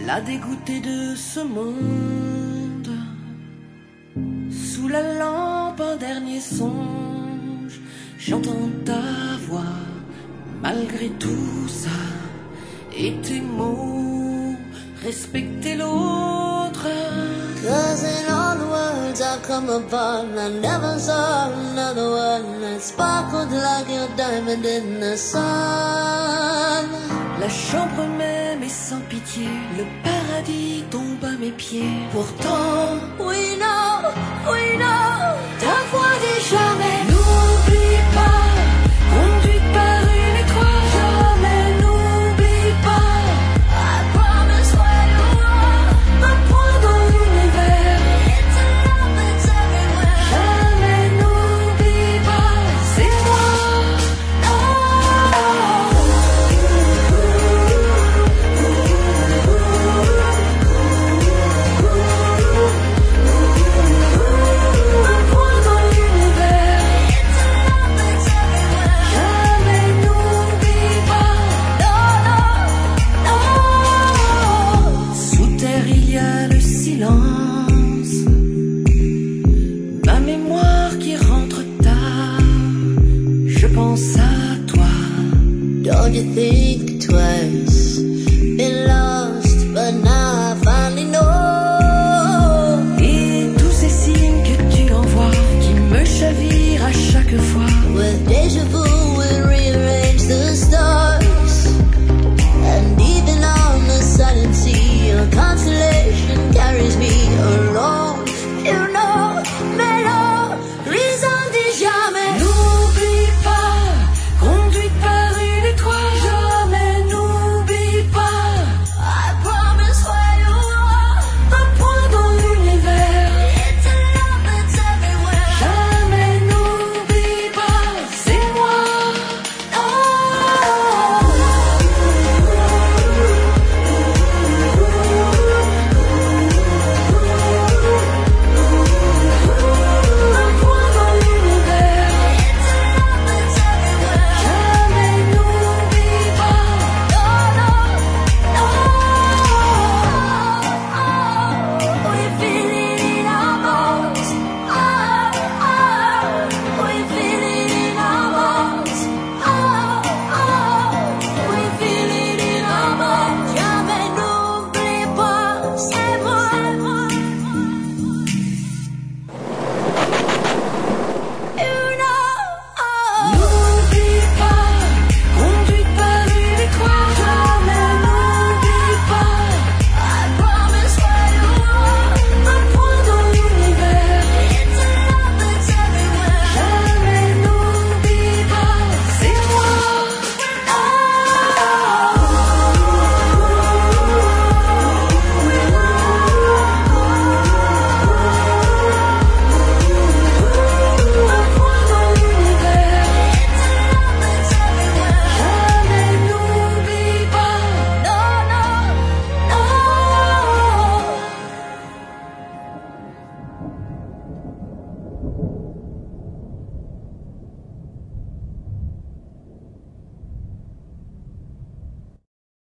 la dégoûtée de ce monde. Sous la lampe un dernier songe, j'entends ta voix malgré tout ça. Et tes mots, respecter l'autre. Cause in all the worlds I've come upon, I never saw another one that sparkled like your diamond in the sun. La chambre même est sans pitié, le paradis tombe à mes pieds. Pourtant, we know, ta voix dit jamais. N'oublie pas, conduite par une étoile. Jamais n'oublie pas, I promise where you are. un point dans l'univers. It's a love that's everywhere. Jamais n'oublie pas, c'est moi. Un point dans l'univers. It's a love that's everywhere. Jamais n'oublie pas. Sous terre il y a le silence, ma mémoire qui rentre tard. Je pense à toi. Don't you think twice? Been lost, but now I finally know. Et tous ces signes que tu envoies qui me chavirent à chaque fois. With